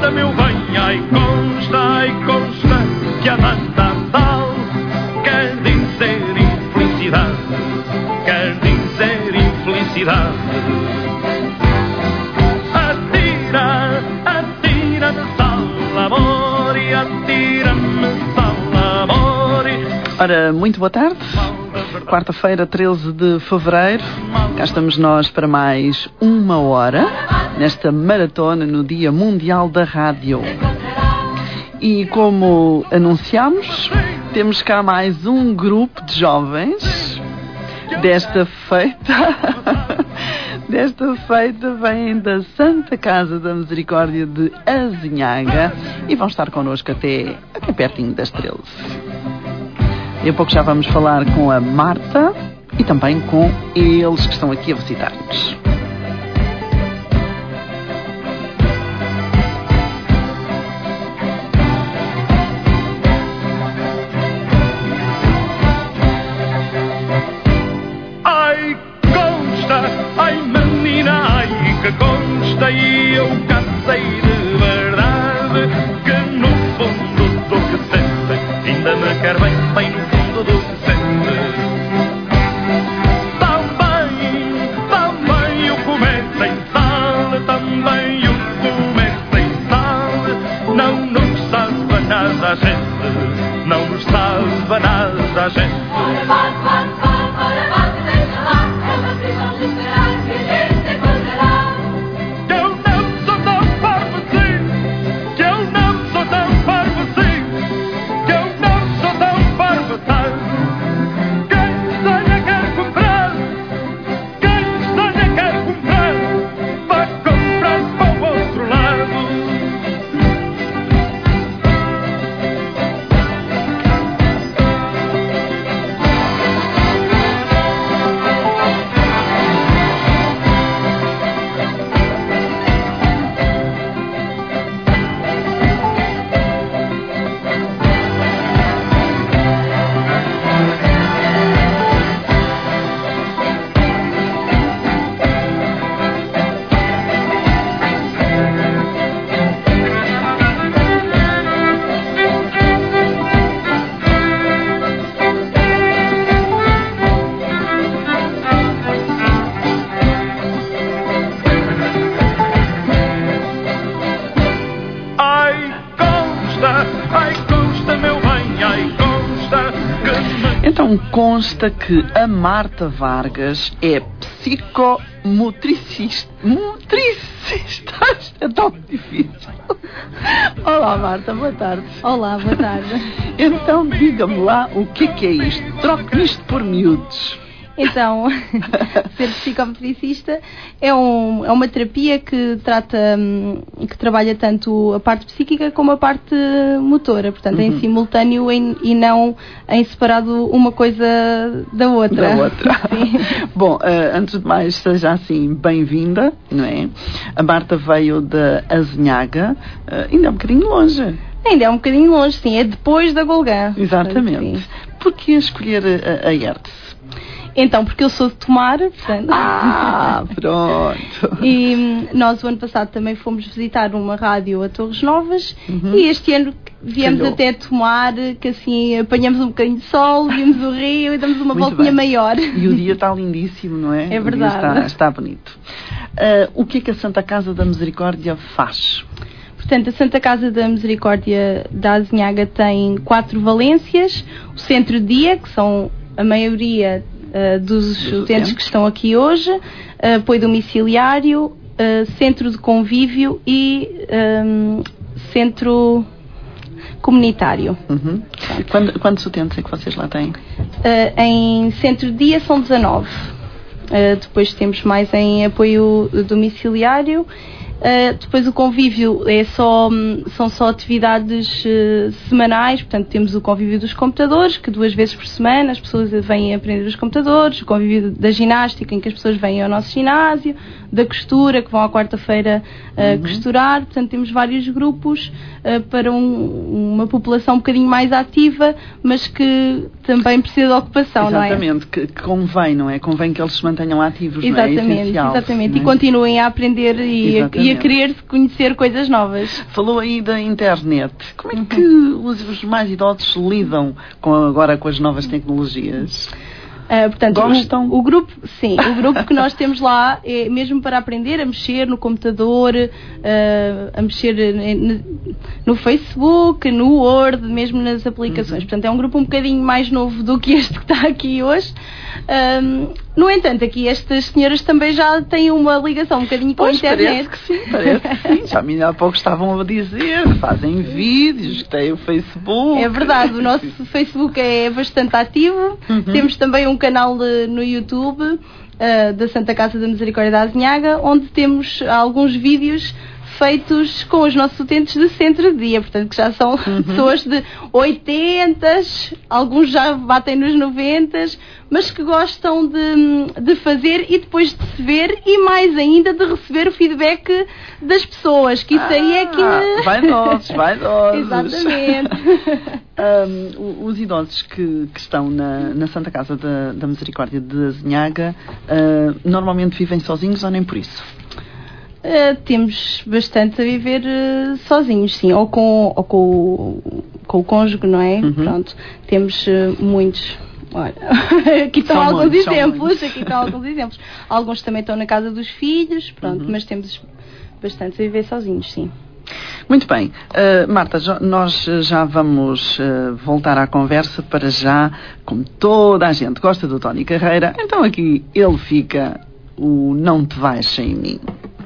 consta, meu bem, ai consta que a data tal quer dizer infelicidade, quer dizer infelicidade. Atira-me sal, amor, e atira-me sal, amor. Ora, muito boa tarde. Quarta-feira, 13 de fevereiro. Cá estamos nós para mais uma hora nesta maratona no Dia Mundial da Rádio. E como anunciámos, temos cá mais um grupo de jovens. Desta feita vêm da Santa Casa da Misericórdia de Azinhaga e vão estar connosco até pertinho das 13. E a pouco já vamos falar com a Marta e também com eles que estão aqui a visitar-nos. Ai, consta, ai menina, ai que consta, e eu cansei de verdade, que no fundo do que sente, ainda me quer bem, bem no fundo do que sente. Também o comer sem sal, também o comer sem sal, não nos salva nada a gente, não nos salva nada a gente. Consta que a Marta Vargas é psicomotricista. É tão difícil. Olá, Marta, boa tarde. Olá, boa tarde. Então, diga-me lá o que é isto. Troque isto por miúdos. Então, ser psicomotricista é uma terapia que trabalha tanto a parte psíquica como a parte motora, portanto é em simultâneo e não em separado uma coisa da outra. Sim. Bom, antes de mais, seja assim, bem-vinda, não é? A Marta veio de Azinhaga, ainda é um bocadinho longe. Ainda é um bocadinho longe, sim, é depois da Golgã. Exatamente. Sim. Por que escolher a Hertz? Então, porque eu sou de Tomar, portanto... Pronto! E nós, o ano passado, também fomos visitar uma rádio a Torres Novas e este ano viemos até Tomar, que assim, apanhamos um bocadinho de sol, vimos o rio e damos uma voltinha maior. E o dia está lindíssimo, não é? É verdade. Está bonito. O que é que a Santa Casa da Misericórdia faz? Portanto, a Santa Casa da Misericórdia da Azinhaga tem 4 valências, o centro de dia, que são a maioria dos utentes que estão aqui hoje, apoio domiciliário, centro de convívio e centro comunitário. Quantos utentes é que vocês lá têm? Em centro de dia são 19. Depois temos mais em apoio domiciliário. Depois o convívio são só atividades semanais, portanto temos o convívio dos computadores, que 2 vezes por semana as pessoas vêm aprender os computadores, o convívio da ginástica, em que as pessoas vêm ao nosso ginásio, da costura, que vão à quarta-feira costurar, portanto temos vários grupos para uma população um bocadinho mais ativa, mas que também precisa de ocupação. Exatamente, não é? que convém, não é? Convém que eles se mantenham ativos, exatamente, não é? Essencial, exatamente, não é? E continuem a aprender e e a querer conhecer coisas novas. Falou aí da internet. Como é que os mais idosos lidam agora com as novas tecnologias? Portanto, o grupo que nós temos lá é mesmo para aprender a mexer no computador, a mexer no Facebook, no Word, mesmo nas aplicações. Portanto, é um grupo um bocadinho mais novo do que este que está aqui hoje. No entanto, aqui estas senhoras também já têm uma ligação um bocadinho com a internet. Parece que sim. Já há pouco estavam a dizer, fazem vídeos, têm o Facebook. É verdade, o nosso Facebook é bastante ativo. Temos também um canal no YouTube da Santa Casa da Misericórdia da Azinhaga, onde temos alguns vídeos feitos com os nossos utentes de centro de dia, portanto que já são pessoas de 80, alguns já batem nos 90, mas que gostam de fazer e depois de se ver e mais ainda de receber o feedback das pessoas, que isso aí é que... Vaidosos. Exatamente. Os idosos que estão na Santa Casa da Misericórdia de Azinhaga normalmente vivem sozinhos ou nem por isso? Temos bastante a viver sozinhos, sim, ou com o cônjuge, não é? Pronto, temos muitos. Olha, aqui estão alguns exemplos. Alguns também estão na casa dos filhos, pronto, mas temos bastante a viver sozinhos, sim. Muito bem. Marta, nós já vamos voltar à conversa. Para já, como toda a gente gosta do Tony Carreira, então aqui ele fica o Não Te Vais Sem Mim.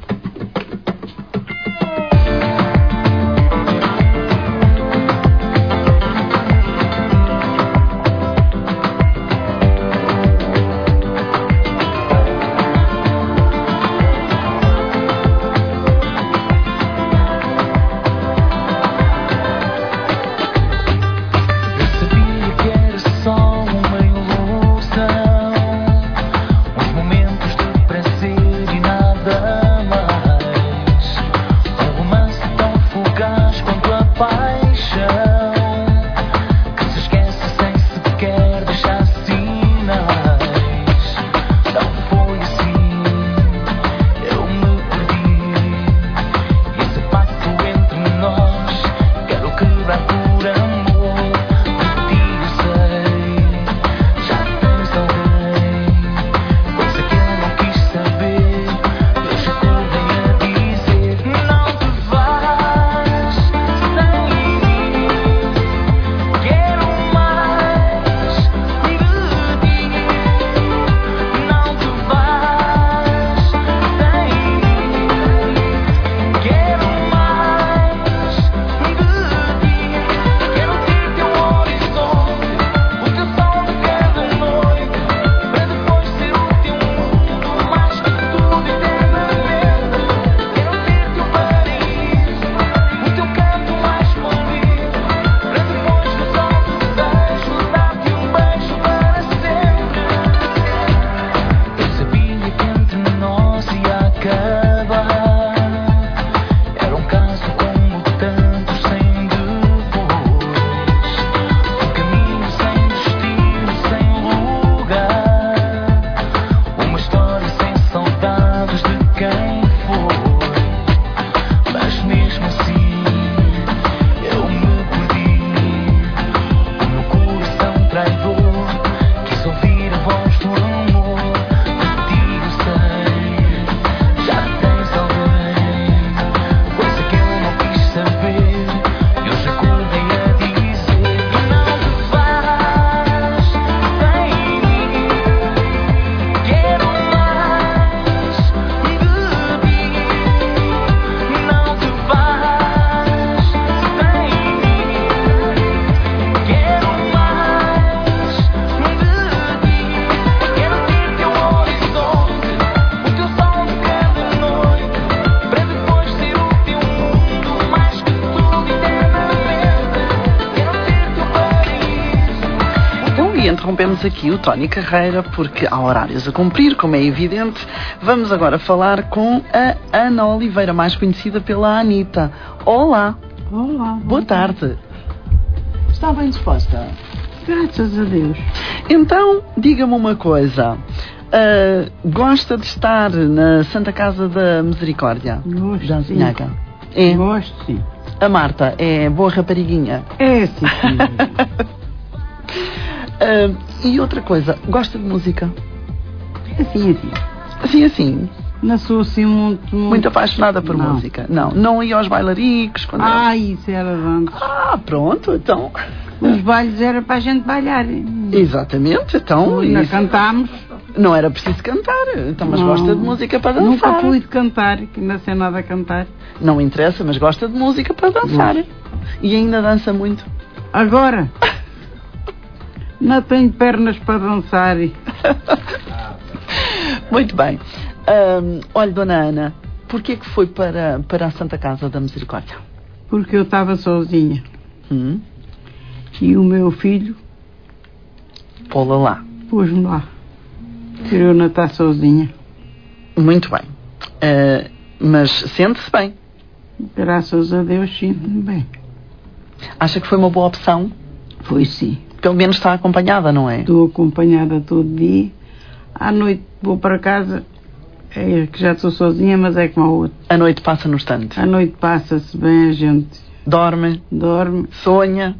Interrompemos aqui o Tony Carreira porque há horários a cumprir, como é evidente. Vamos agora falar com a Ana Oliveira, mais conhecida pela Anita. Olá. Olá. Boa tarde. Está bem disposta? Graças a Deus. Então, diga-me uma coisa. Gosta de estar na Santa Casa da Misericórdia? Gosto, Da sim. Azinhaga? É. Gosto, sim. A Marta é boa rapariguinha? É, sim, sim. E outra coisa, gosta de música? Assim. Assim. Não sou assim Muito apaixonada por Não. música? Não ia aos bailaricos? Quando Isso era antes. pronto, então. Os bailes era para a gente bailar. Exatamente, então. Nós cantámos. Não era preciso cantar, então, mas Não. gosta de música para dançar. Nunca fui de cantar, que ainda sei nada a cantar. Não interessa, mas gosta de música para dançar. E ainda dança muito. Agora, não tenho pernas para dançar. Muito bem. Olha, Dona Ana, porquê que foi para a Santa Casa da Misericórdia? Porque eu estava sozinha. Hum? E o meu filho Pô-la lá. pôs-me lá. Queria não estar sozinha. Muito bem. Mas sente-se bem. Graças a Deus, sinto-me bem. Acha que foi uma boa opção? Foi sim. Pelo menos está acompanhada, não é? Estou acompanhada todo dia. À noite vou para casa. É que já estou sozinha, mas é como a outra. A noite passa no estante. À noite passa-se bem, a gente Dorme, dorme. sonha.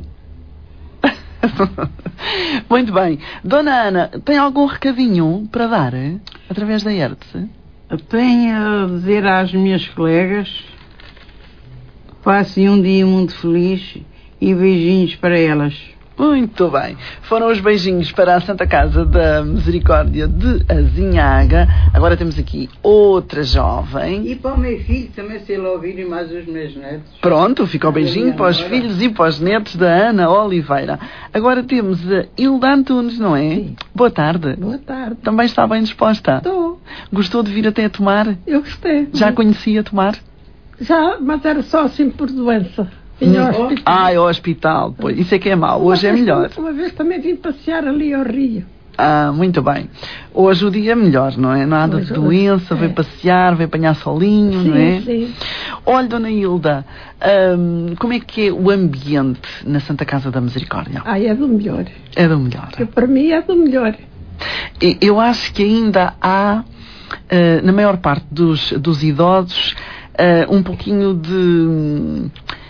Muito bem. Dona Ana, tem algum recadinho para dar através da Hertz? Tenho a dizer às minhas colegas: passem um dia muito feliz e beijinhos para elas. Muito bem. Foram os beijinhos para a Santa Casa da Misericórdia de Azinhaga. Agora temos aqui outra jovem. E para o meu filho também, se ele ouvir, e mais os meus netos. Pronto, fica o beijinho para os filhos e para os netos da Ana Oliveira. Agora temos a Hilda Antunes, não é? Sim. Boa tarde. Boa tarde. Também está bem disposta? Estou. Gostou de vir até a tomar? Eu gostei. Já conhecia tomar? Já, mas era só assim por doença. Vinha ao hospital. Ai, ao hospital. Pois, isso é que é mau. Hoje é melhor. Uma vez também vim passear ali ao Rio. Muito bem. Hoje o dia é melhor, não é? Nada de Hoje, doença, é. veio passear, veio apanhar solinho, Sim, não é? sim. Olha, Dona Hilda, como é que é o ambiente na Santa Casa da Misericórdia? É do melhor. É do melhor. Que para mim é do melhor. Eu acho que ainda há, na maior parte dos idosos, um pouquinho de...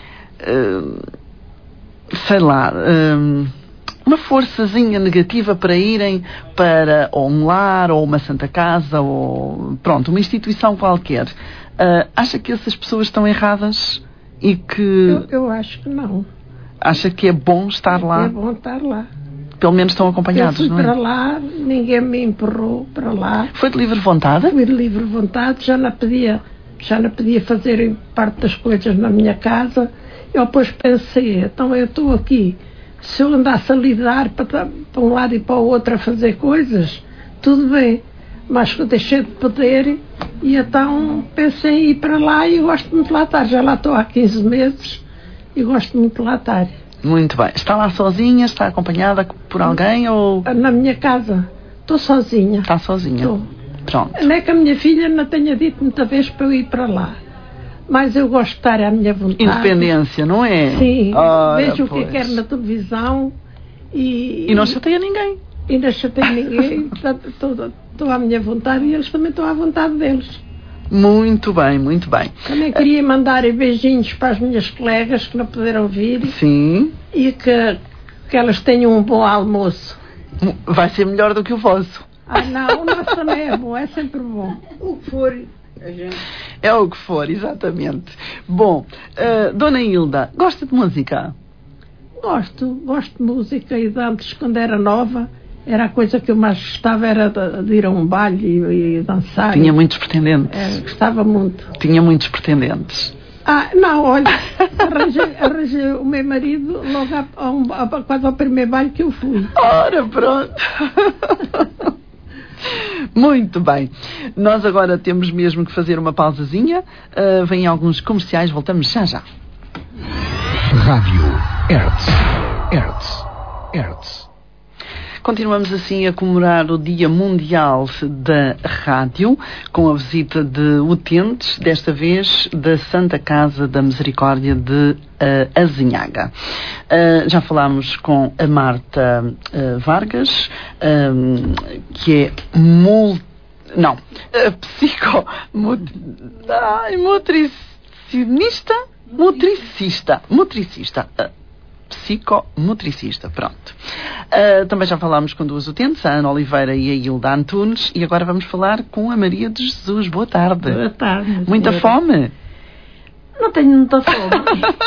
sei lá, uma forçazinha negativa para irem para ou um lar ou uma Santa Casa ou pronto, uma instituição qualquer. Acha que essas pessoas estão erradas e que Eu acho que não. acha que é bom estar lá? É bom estar lá. Pelo menos estão acompanhados, Eu fui não para é? lá, ninguém me empurrou para lá. Foi de livre vontade? Fui de livre vontade, já não podia fazer parte das coisas na minha casa. Eu depois pensei, então eu estou aqui, se eu andasse a lidar para um lado e para o outro a fazer coisas, tudo bem, mas que eu deixei de poder e então pensei em ir para lá e gosto muito de lá estar. Já lá estou há 15 meses e gosto muito de lá estar. Muito bem. Está lá sozinha? Está acompanhada por alguém ou Na minha casa, estou sozinha. está sozinha? Estou. Pronto. Não é que a minha filha não tenha dito muita vez para eu ir para lá, mas eu gosto de estar à minha vontade. Independência, não é? Sim, Ora, vejo o que pois. quero na televisão e E não chateia ninguém. não chatei ninguém, estou à minha vontade e eles também estão à vontade deles. Muito bem, muito bem. Também queria mandar beijinhos para as minhas colegas que não puderam vir Sim. e que elas tenham um bom almoço. Vai ser melhor do que o vosso. Não, o nosso também é bom, é sempre bom. O que for, a gente... É o que for, exatamente. Bom, Dona Hilda, gosta de música? Gosto de música e de antes, quando era nova, era a coisa que eu mais gostava, era de ir a um baile e dançar. Tinha muitos pretendentes. Gostava muito. Tinha muitos pretendentes. Não, olha, arranjei o meu marido logo quase ao primeiro baile que eu fui. Ora, pronto. Muito bem. Nós agora temos mesmo que fazer uma pausazinha. Vêm alguns comerciais, voltamos já já. Rádio Hertz. Continuamos assim a comemorar o Dia Mundial da Rádio, com a visita de utentes, desta vez da Santa Casa da Misericórdia de Azinhaga. Já falámos com a Marta Vargas, que é psicomotricista, pronto. Também já falámos com duas utentes, a Ana Oliveira e a Hilda Antunes, e agora vamos falar com a Maria de Jesus. Boa tarde. Boa tarde. Muita fome? Não tenho muita fome.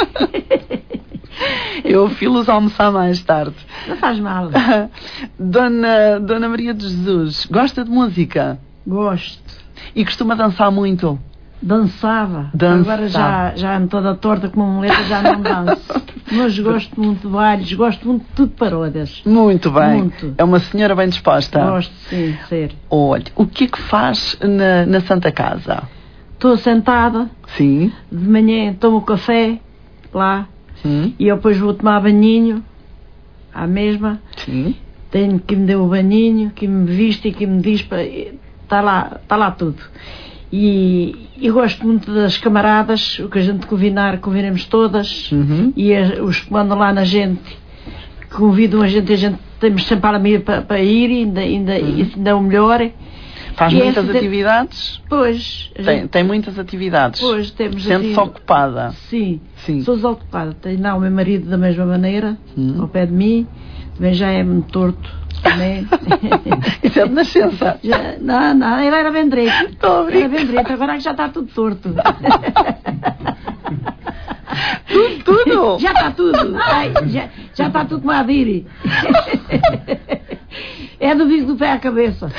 Eu filo-os a almoçar mais tarde. Não faz mal. Dona Maria de Jesus, gosta de música? Gosto. E costuma dançar muito? Dançava. Agora já ando toda torta como uma muleta, já não danço. Mas gosto muito de bailes, gosto muito de tudo paródias. Muito bem. Muito. É uma senhora bem disposta. Gosto, sim, de ser. Olha, o que é que faz na Santa Casa? Estou sentada, Sim. de manhã tomo café lá e eu depois vou tomar banhinho à mesma. Sim. Tenho que me dê o banhinho, que me viste e que me diz para. Está lá tudo. E gosto muito das camaradas, o que a gente convinamos todas, e os que mandam lá na gente, convidam a gente temos sempre a meio para ir, ainda é o melhor. Faz muitas atividades? Pois. Tem muitas atividades? Pois, temos. Sente-se ocupada? Sim. Sou desocupada. Tenho lá o meu marido da mesma maneira, ao pé de mim, também já é muito torto. Também. Isso é de nascença? Não, ele era bem direito. Estou a brincar. Era bem direito, agora que já está tudo torto. Tudo? Já está tudo. Ai, já está tudo como a Diri. É do bico do pé à cabeça.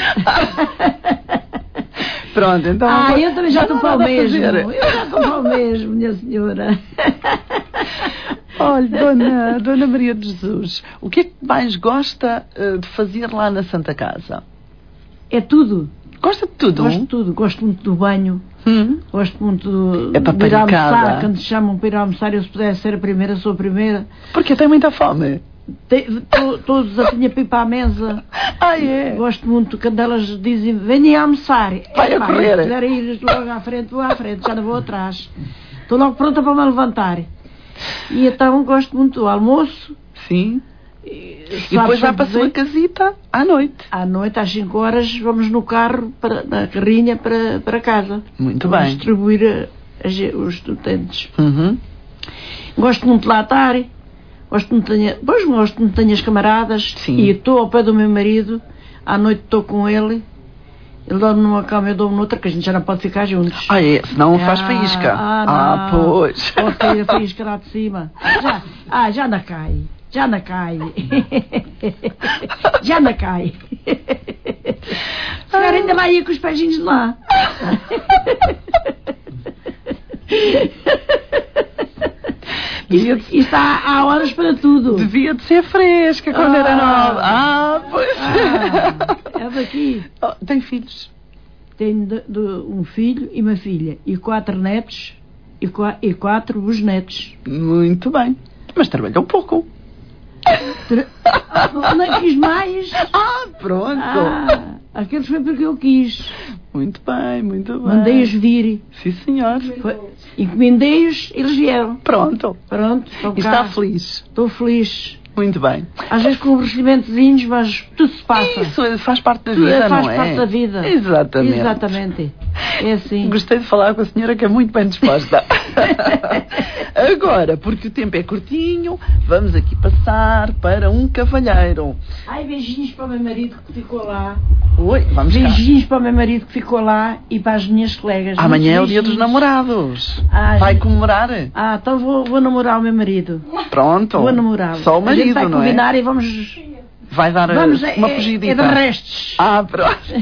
Pronto, então. Eu também já estou para o mesmo. Eu já estou para o mesmo, minha senhora. Olha, Dona Maria de Jesus, o que é que mais gosta de fazer lá na Santa Casa? É tudo. Gosta de tudo? Gosto de tudo. Gosto muito do banho. Gosto muito de ir almoçar. Quando se chamam para ir almoçar, eu se pudesse ser a primeira, sou a primeira. Porque tem muita fome. Todos a minha pipa à mesa. É? Gosto muito quando elas dizem, venham almoçar. Vai a correr. Se quiser ir logo à frente, vou à frente, já não vou atrás. Estou logo pronta para me levantar. E então gosto muito do almoço. Sim. E depois vai para a sua casita à noite. À noite, às 5 horas, vamos no carro, na carrinha, para casa. Muito bem. Distribuir os estudantes. Gosto muito de lá estar. Gosto muito de ter as camaradas. Sim. E estou ao pé do meu marido. À noite estou com ele. Ele dorme numa cama, eu dormo noutra, que a gente já não pode ficar juntos. Senão faz faísca. Pois. Pode sair a faísca lá de cima. Já não cai. Já não cai. Se calhar ainda vai ir com os pezinhos de lá. Isto há horas para tudo. Devia de ser fresca quando era nova. Pois. É daqui. Tem filhos? Tenho um filho e uma filha. E 4 netos. E 4 bisnetos. Muito bem. Mas trabalhou pouco. Não quis mais. Pronto. Aqueles foi porque eu quis. Muito bem. Mandei-os vir. Sim, senhor. Encomendei-os, eles vieram. Pronto. E está feliz? Estou feliz. Muito bem. Às vezes com recebimentozinhos, mas tudo se passa. Isso faz parte da vida, não é? Faz parte da vida. Exatamente. É assim. Gostei de falar com a senhora, que é muito bem disposta. Agora, porque o tempo é curtinho, vamos aqui passar para um cavalheiro. Beijinhos para o meu marido que ficou lá. Oi, vamos cá. Beijinhos para o meu marido que ficou lá e para as minhas colegas. Amanhã é o dia dos namorados. Vai comemorar? Então vou namorar o meu marido. Pronto. Vou namorá-lo. Só o marido, a gente vai combinar e vamos... Vai dar uma fugidita. É de restos. Pronto.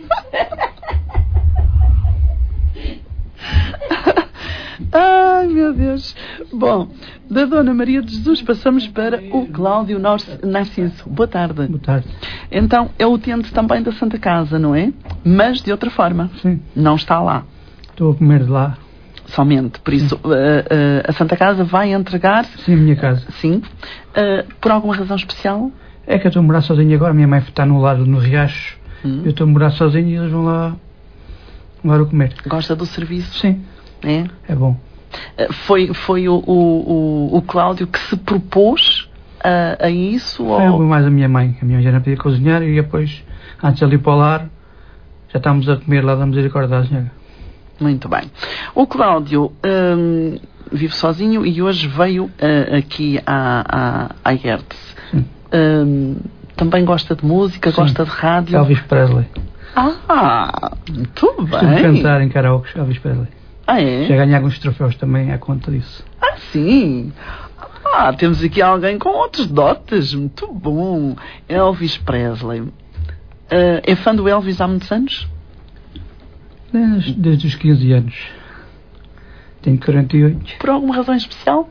Ai, meu Deus. Bom, da Dona Maria de Jesus passamos para o Cláudio Narciso. Boa tarde. Boa tarde. Então, é utente também da Santa Casa, não é? Mas de outra forma. Sim. Não está lá. Estou a comer de lá. Somente. Por isso, a Santa Casa vai entregar... Sim, a minha casa. Sim. Por alguma razão especial? É que eu estou a morar sozinho agora, minha mãe está no lado no Riacho, eu estou a morar sozinho e eles vão lá comer. Gosta do serviço? Sim. É bom. Foi o Cláudio que se propôs a isso? Foi mais a minha mãe. A minha mãe já não podia cozinhar e depois, antes de ali para o lar, já estávamos a comer lá da Misericórdia da Senhora. Muito bem. O Cláudio vive sozinho e hoje veio aqui à Hertz. Também gosta de música, sim. Gosta de rádio. Elvis Presley. Muito bem. Costumo cantar em karaoke, Elvis Presley. É? Já ganhei alguns troféus também à conta disso. Sim. Temos aqui alguém com outros dotes. Muito bom. Elvis Presley. É fã do Elvis há muitos anos? Desde os 15 anos. Tenho 48. Por alguma razão especial?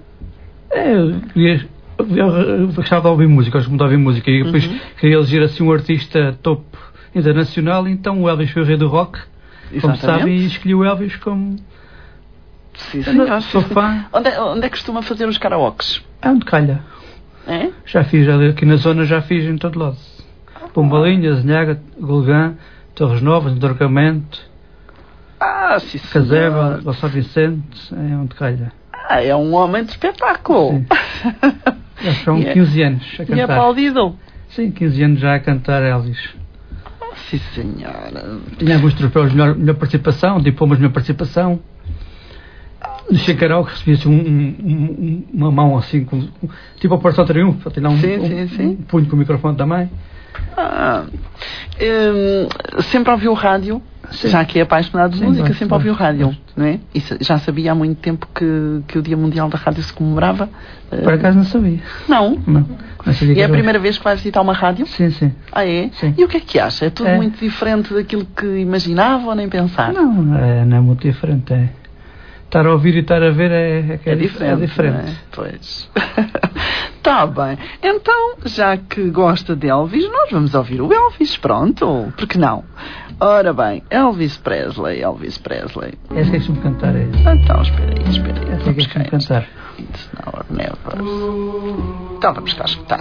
Eu gostava de ouvir música, gosto muito de ouvir música e depois queria eleger assim um artista top internacional, então o Elvis foi o rei do rock, como sabe, e escolhi o Elvis como... Sim, senhor. Sou fã. Onde é que costuma fazer os karaokes? Onde calha. É? Já fiz aqui na zona, já fiz em todo lado. Pombalinha, Azinhaga, Golgã, Torres Novas, Dorcamento, sim, Caseba, Gonçalo Vicente, é onde calha. É um homem de espetáculo. Já são 15 anos a cantar. E aplaudido? Sim, 15 anos já a cantar Elvis. Sim, senhora. Tinha alguns troféus de melhor participação, diplomas de melhor participação. No Xencarol recebia-se uma mão assim, tipo a Operação Triunfo, para ter um punho com o microfone também. Sempre ouviu o rádio? Sim. Já que é apaixonado de música, sempre ouviu o rádio, não é? E já sabia há muito tempo que o Dia Mundial da Rádio se comemorava? Por acaso não sabia. Não? Não sabia. E é a primeira vez que vai visitar uma rádio? Sim. É? Sim. E o que é que acha? É tudo muito diferente daquilo que imaginava ou nem pensar? Não é muito diferente. Estar a ouvir e estar a ver é diferente. É? Pois. Está bem. Então, já que gosta de Elvis, nós vamos ouvir o Elvis, pronto. Por que não? Ora bem, Elvis Presley. Essa que me cantar é. Então, espera aí. Essa que me cantar. It's now or never. Então, vamos cá escutar.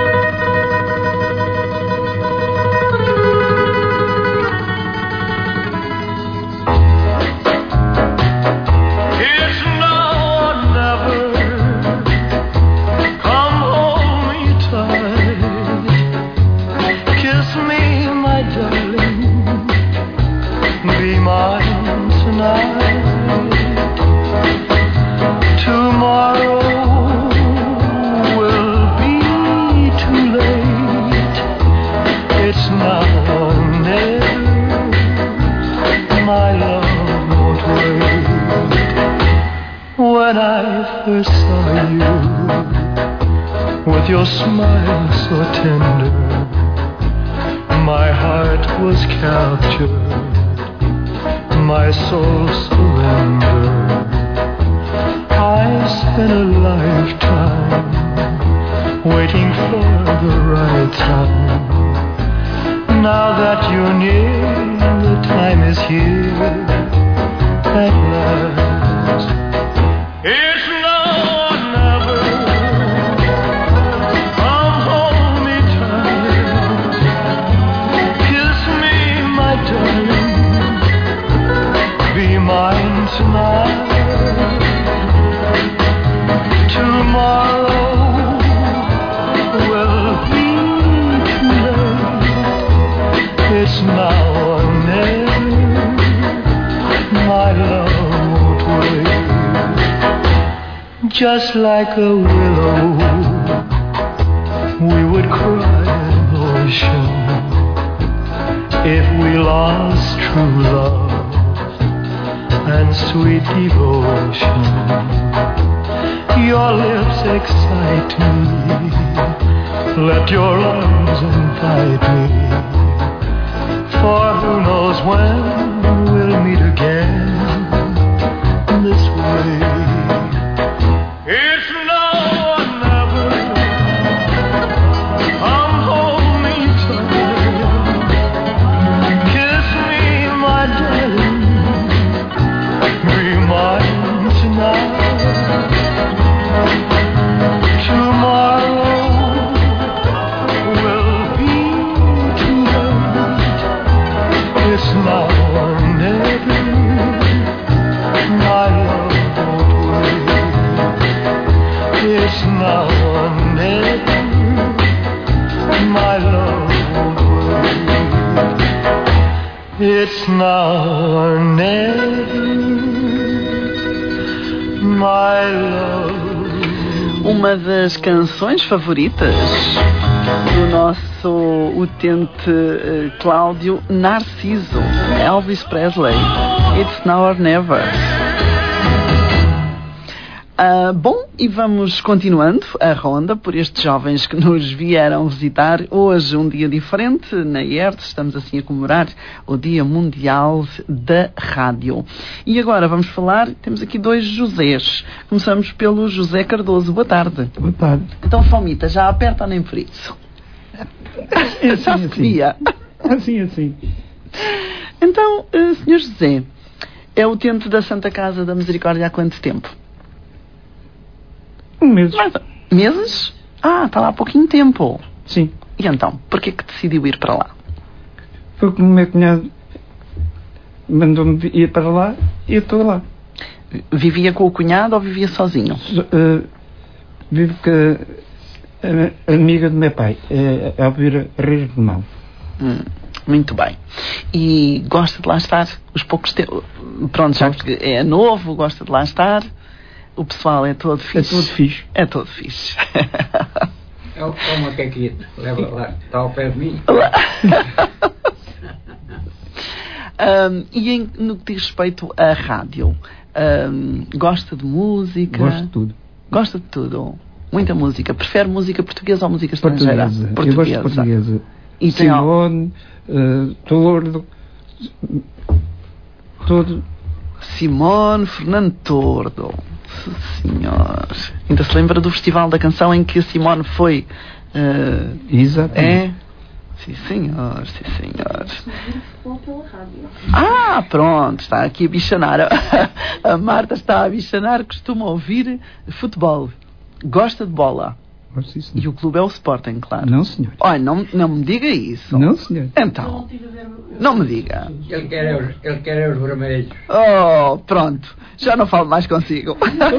Your smile so tender, my heart was captured, my soul surrendered. I spent a lifetime waiting for the right time. Now that you're near, the time is here at last. It's now or never. Tonight, tomorrow will be too late. It's now or never. My love won't wait. Just like a willow, we would cry an ocean if we lost true love and sweet devotion. Your lips excite me, let your arms invite me, for who knows when we'll meet again this way. It's now or never. Come hold me tight, kiss me, my darling. Mine tonight, tomorrow my love. Uma das canções favoritas do nosso utente Cláudio Narciso, Elvis Presley, It's Now or Never. Bom, e vamos continuando a ronda por estes jovens que nos vieram visitar. Hoje um dia diferente, na IERT, estamos assim a comemorar o Dia Mundial da Rádio. E agora vamos falar, temos aqui dois Josés. Começamos pelo José Cardoso. Boa tarde. Boa tarde. Então, Fomita, já aperta ou nem por isso? É assim, Já se via. Assim. Então, Sr. José, é utente da Santa Casa da Misericórdia há quanto tempo? Meses. Meses? Está lá há pouquinho tempo. Sim. E então, porquê que decidiu ir para lá? Foi como o meu cunhado mandou-me ir para lá e eu estou lá. Vivia com o cunhado ou vivia sozinho? Vivo com a amiga do meu pai, a Elvira Reis de Mão. Muito bem. E gosta de lá estar os poucos tempos? Pronto, já que é novo, gosta de lá estar. O pessoal é todo fixe. É todo fixe. É o macaquito. Leva lá. Está ao pé de mim. E no que diz respeito à rádio, gosta de música? Gosto de tudo. Gosta de tudo. Muita música. Prefere música portuguesa ou música estrangeira? Portuguesa. Eu gosto de portuguesa. E Simone, Tordo, todo. Simone, Fernando Tordo. Senhor. Ainda se lembra do Festival da Canção em que a Simone foi? Exatamente. Sim, senhor. Pronto, está aqui a bichanar. A Marta está a bichanar, costuma ouvir futebol. Gosta de bola. Gosto, sim, e o clube é o Sporting, claro. Não, senhor. Olha, não me diga isso. Não, senhor. Então, não me diga. Ele quer os vermelhos. Oh, pronto. Já não falo mais consigo.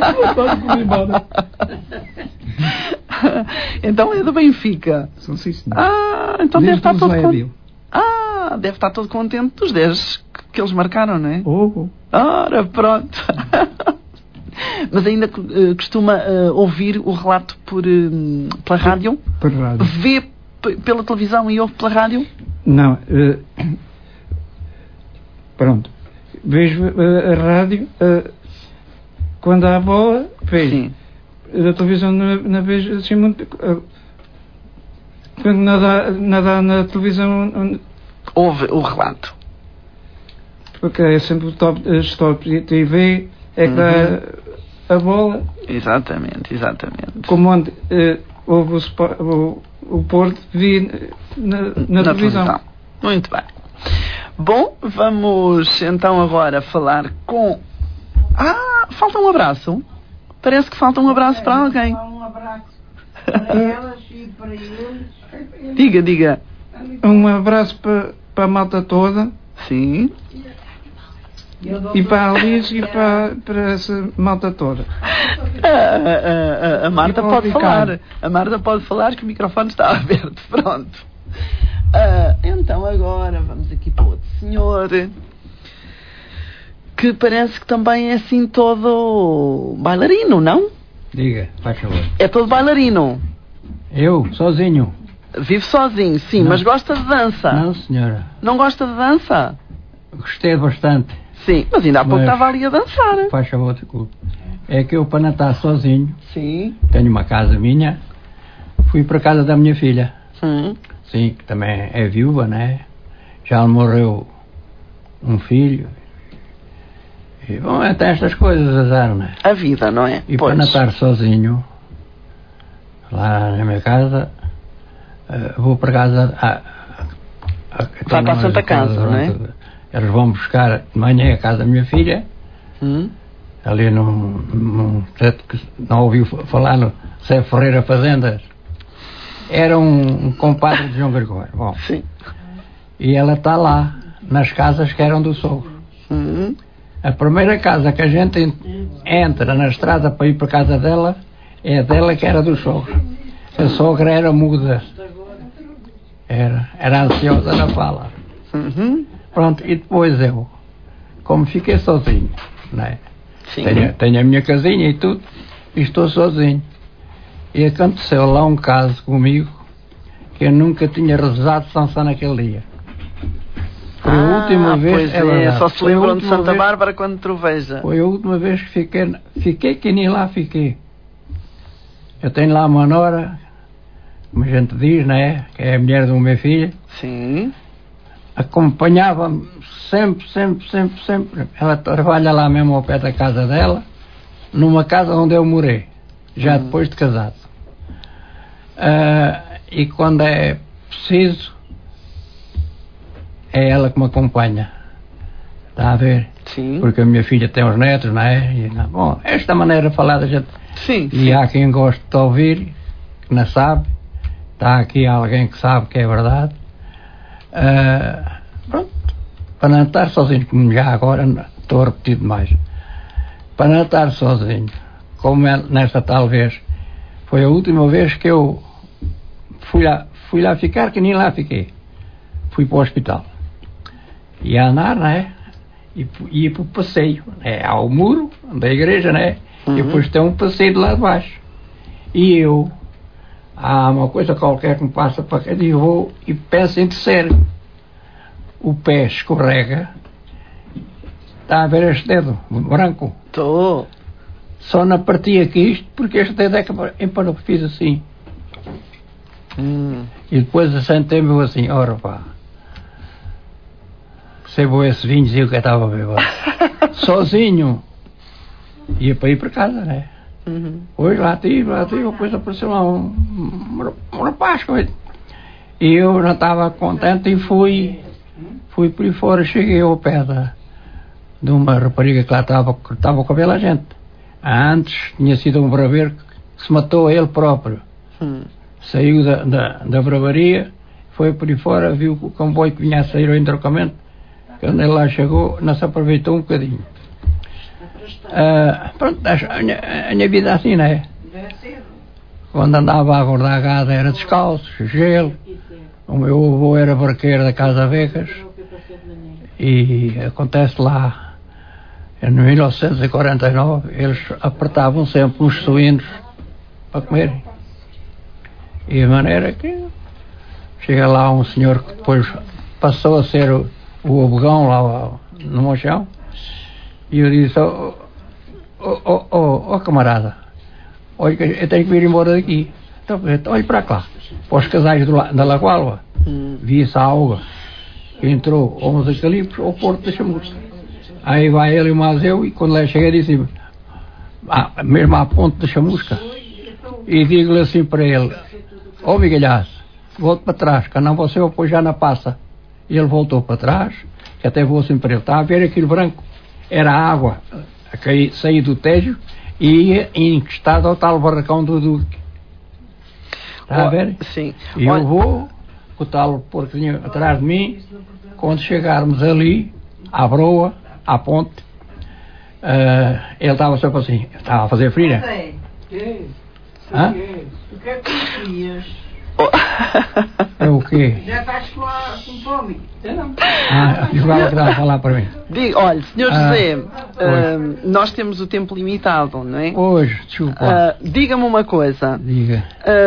Então é do Benfica. Sim, senhor. Então deve estar todo contente. Deve estar todo contente dos 10 que eles marcaram, não é? Ora, pronto. Mas ainda costuma ouvir o relato pela rádio? Pela rádio. Vê pela televisão e ouve pela rádio? Não. Pronto. Vejo a rádio quando há a bola, vejo. Sim. A televisão não vejo assim muito. Quando nada na televisão. Ouve o relato. Porque é sempre o top TV, é que dá a bola. Exatamente. Como onde houve o Porto, vi na televisão. Muito bem. Bom, vamos então agora falar com... falta um abraço. Parece que falta um abraço para alguém. Um abraço para elas e para eles. Diga. Um abraço para a malta toda. Sim. E para a Alice e para essa malta toda. A Marta pode falar. A Marta pode falar que o microfone está aberto. Pronto. Então agora vamos aqui para outro senhor que parece que também é assim todo bailarino, não? Diga, faz favor. É todo bailarino. Eu, sozinho. Vive sozinho, sim, mas gosta de dança. Não, senhora. Não gosta de dança? Gostei bastante. Sim, mas ainda há pouco estava ali a dançar. Faz favor, desculpe. É que eu, para não estar sozinho, sim, tenho uma casa minha, fui para a casa da minha filha. Sim, que também é viúva, né? Já morreu um filho. E, bom, até estas coisas azar, né? A vida, não é? E para não estar sozinho, lá na minha casa, vou para casa... Vai para a Santa Casa, não é? Eles vão buscar de manhã a casa da minha filha, ali num teto que não ouviu falar no Zé Ferreira Fazendas. Era um compadre de João Gregório. Bom, sim. E ela está lá, nas casas que eram do sogro. A primeira casa que a gente entra na estrada para ir para a casa dela, é dela que era do sogro. A sogra era muda. Era ansiosa na fala. Pronto, e depois eu, como fiquei sozinho, não é? Sim. Tenho a minha casinha e tudo, e estou sozinho. E aconteceu lá um caso comigo que eu nunca tinha rezado São naquele dia. Foi a última vez. Pois é, só se lembram de Santa Bárbara quando troveja. Foi a última vez que fiquei que nem lá fiquei. Eu tenho lá uma nora, como a gente diz, não é? Que é a mulher do meu filho. Sim. Acompanhava-me sempre. Ela trabalha lá mesmo ao pé da casa dela, numa casa onde eu morei, já depois de casado. E quando é preciso, é ela que me acompanha. Está a ver? Sim. Porque a minha filha tem os netos, não é? E, bom, esta maneira de falar da gente. Sim. E há quem goste de ouvir, que não sabe. Está aqui alguém que sabe que é verdade. Pronto. Para não estar sozinho, como já agora estou a repetir demais. Para não estar sozinho, como é nesta tal vez, foi a última vez que eu fui lá ficar, que nem lá fiquei. Fui para o hospital. Ia andar, não é? E ia para o passeio. Há o muro da igreja, não é? E depois tem um passeio de lá de baixo. E eu, há uma coisa qualquer que me passa para cá, e vou e penso em descer. O pé escorrega. Está a ver este dedo branco? Estou. Só não parti aqui isto porque este dedo é que eu fiz assim. E depois assentei-me assim, ora pá, recebo esse vinho, dizia que eu estava a beber. Sozinho. Ia para ir para casa, né? Hoje lá tive, depois apareceu lá um rapaz com ele. E eu não estava contente e fui por aí fora, cheguei ao pé de uma rapariga que lá estava com a bela gente. Antes tinha sido um braveiro que se matou a ele próprio. Saiu da bravaria, foi por aí fora, viu o comboio que vinha a sair ao entrocamento. Quando ele lá chegou, não se aproveitou um bocadinho. Pronto, a minha vida assim, não é? Quando andava a guardar gado era descalço, gelo. O meu avô era barqueiro da Casa Becas. E acontece lá, em 1949, eles apertavam sempre uns suínos para comer. E de maneira que chega lá um senhor que depois passou a ser o abogão lá no Mochão. E eu disse, camarada, olha, eu tenho que vir embora daqui. Então, olhe para cá, para os casais da Lagoalva. Vi-se a alga que entrou aos eucaliptos ao Porto da Chamusca. Aí vai ele e o Mazeu, e quando lá cheguei disse mesmo à ponte da Chamusca, e digo-lhe assim para ele, migalhaço, volte para trás, que não você depois já na passa. E ele voltou para trás, que até vou assim para ele, está a ver aquilo branco? Era a água a cair, sair do Tejo e ia encostado ao tal barracão do Duque. Está a ver? Sim. E eu vou com o tal porquinho atrás de mim. Quando chegarmos ali à broa, à ponte, ele estava só assim, estava a fazer frio, né? Hã? O que é que tu querias? É o quê? Já estás com fome? Jogava que estava a falar para mim. Olha, Sr. José, nós temos o tempo limitado, não é? Hoje, desculpa. Diga-me uma coisa. Diga.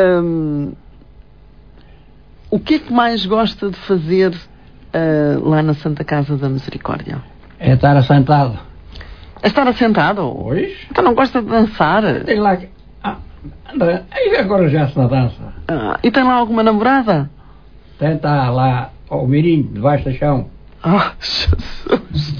O que é que mais gosta de fazer lá na Santa Casa da Misericórdia? É estar assentado. É estar assentado? Pois. Então não gosta de dançar? Tem lá que... Anda, aí agora já se não dança. E tem lá alguma namorada? Tem, está lá ao mirinho, debaixo do chão. Jesus!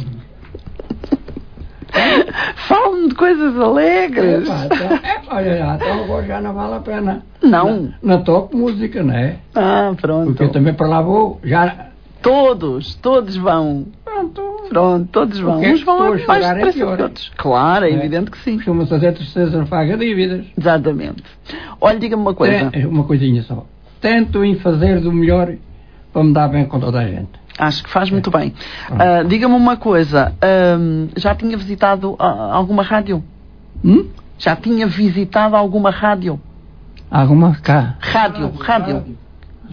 Fala-me de coisas alegres. Olha, então agora já não vale a pena. Não. Não toco música, não é? Pronto. Porque eu também para lá vou, já... Todos vão. Pronto, todos vão. Uns vão mais depressa que outros. Claro, é evidente que sim. Costuma fazer tristeza, não paga dívidas. Exatamente. Olha, diga-me uma coisa. Uma coisinha só. Tento em fazer do melhor para me dar bem com toda a gente. Acho que faz muito bem. Diga-me uma coisa. Já tinha visitado alguma rádio? Já tinha visitado alguma rádio? Alguma cá? Rádio.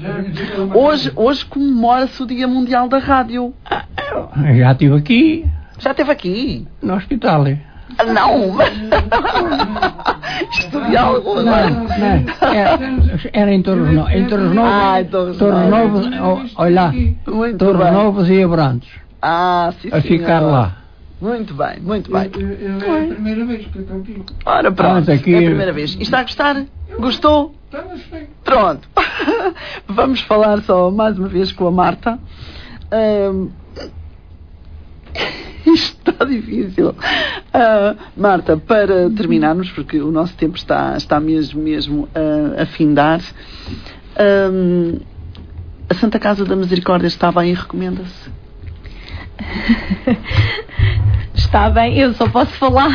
Hoje comemora-se o Dia Mundial da Rádio. Já estive aqui, Já esteve aqui? No hospital. Não! Historial agora. Não. Era em Torres Novos. Em Torres Novos. Torres Novos, olha lá. Torres Novos e Abrantes. Sim, a ficar lá. Muito bem, muito bem. É a primeira vez que eu estou aqui. Ora, pronto, aqui... é a primeira vez. E está a gostar? Gostou? Pronto. Vamos falar só mais uma vez com a Marta. Isto está difícil. Marta, para terminarmos, porque o nosso tempo está mesmo a findar, a Santa Casa da Misericórdia está bem e recomenda-se? Está bem, eu só posso falar.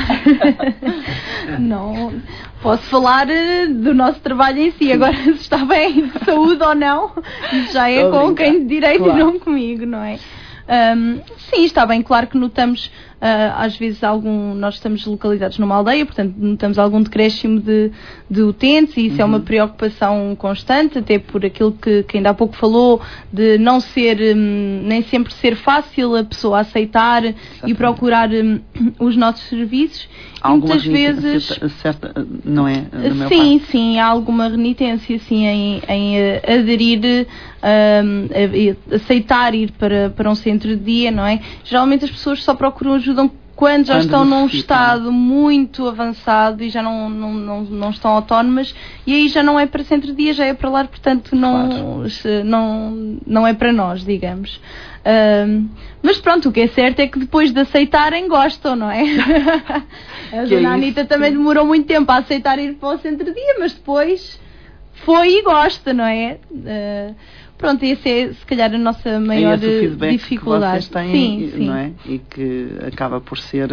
Não posso falar do nosso trabalho em si. Agora, se está bem de saúde ou não, isso já é com quem de direito, claro, e não comigo, não é? Sim, está bem, claro que notamos às vezes nós estamos localizados numa aldeia, portanto notamos algum decréscimo de utentes, e isso é uma preocupação constante, até por aquilo que ainda há pouco falou, de não ser nem sempre ser fácil a pessoa aceitar e procurar os nossos serviços. Há alguma renitência certa, não é? Sim, há alguma renitência em aderir, aceitar ir para um centro de dia, não é? Geralmente as pessoas só procuram ajuda quando já estão num estado muito avançado e já não estão autónomas, e aí já não é para centro de dia, já é para lá, portanto não é para nós, digamos. Mas pronto, o que é certo é que depois de aceitarem, gostam, não é? A dona Anita também demorou muito tempo a aceitar ir para o centro de dia, mas depois foi e gosta, não é? Pronto, esse é se calhar a nossa maior dificuldade. Que vocês têm, sim. Não é? E que acaba por ser...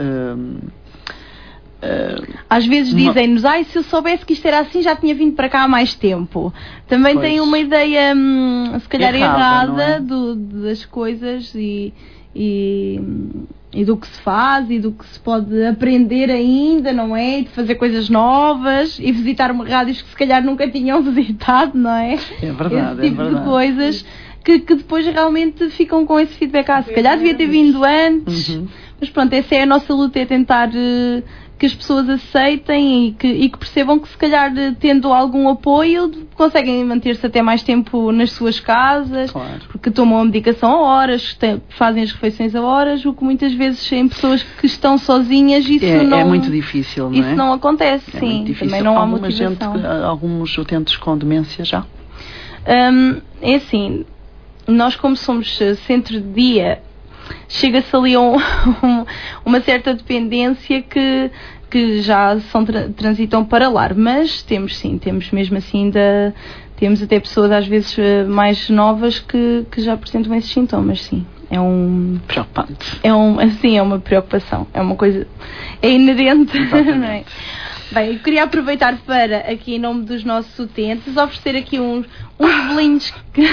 às vezes dizem-nos, se eu soubesse que isto era assim, já tinha vindo para cá há mais tempo. Também tem uma ideia, se calhar errada, das coisas e do que se faz e do que se pode aprender ainda, não é? E de fazer coisas novas e visitar rádios que se calhar nunca tinham visitado, não é? É verdade, esse tipo de coisas que depois realmente ficam com esse feedback. Se calhar devia ter vindo antes. Mas pronto, essa é a nossa luta, é tentar que as pessoas aceitem e que percebam que se calhar tendo algum apoio conseguem manter-se até mais tempo nas suas casas, claro, porque tomam a medicação a horas, fazem as refeições a horas, o que muitas vezes em pessoas que estão sozinhas isso é muito difícil, não é? Isso não acontece, sim, também não há motivação. Alguns utentes com demência já? É assim, nós como somos centro de dia, chega-se ali a uma certa dependência que já transitam para lar, mas temos mesmo assim temos até pessoas às vezes mais novas que já apresentam esses sintomas, sim. Preocupante. É uma preocupação, é uma coisa, é inerente, não é? Bem, eu queria aproveitar para, aqui em nome dos nossos utentes, oferecer aqui uns bolinhos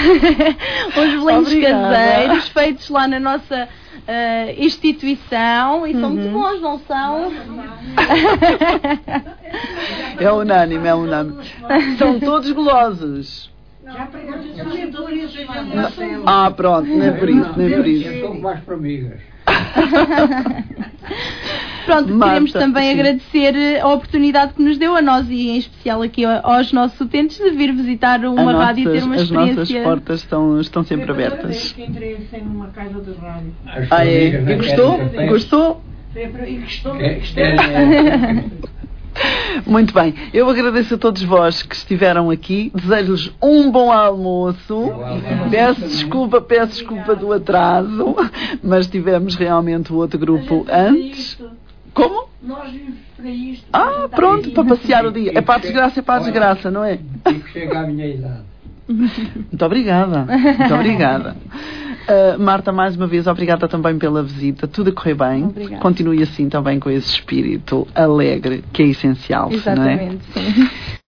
caseiros feitos lá na nossa instituição, e são muito bons, não são? É unânime. São todos golosos. Pronto, não é por isso. São mais para amigas. Pronto, queremos também agradecer a oportunidade que nos deu, a nós e em especial aqui aos nossos utentes, de vir visitar uma rádio e ter uma experiência. As nossas portas estão sempre abertas. Eu entrei numa casa de rádio. E gostou? Gostou? Muito bem, eu agradeço a todos vós que estiveram aqui, desejo-vos um bom almoço, peço desculpa do atraso, mas tivemos realmente o outro grupo antes. Como? Nós vimos para isto. Pronto, para passear o dia. É para a desgraça, não é? Tem que chegar à minha idade. Muito obrigada. Marta, mais uma vez, obrigada também pela visita. Tudo a correr bem. Obrigada. Continue assim também com esse espírito alegre, que é essencial. Exatamente, não é? Sim.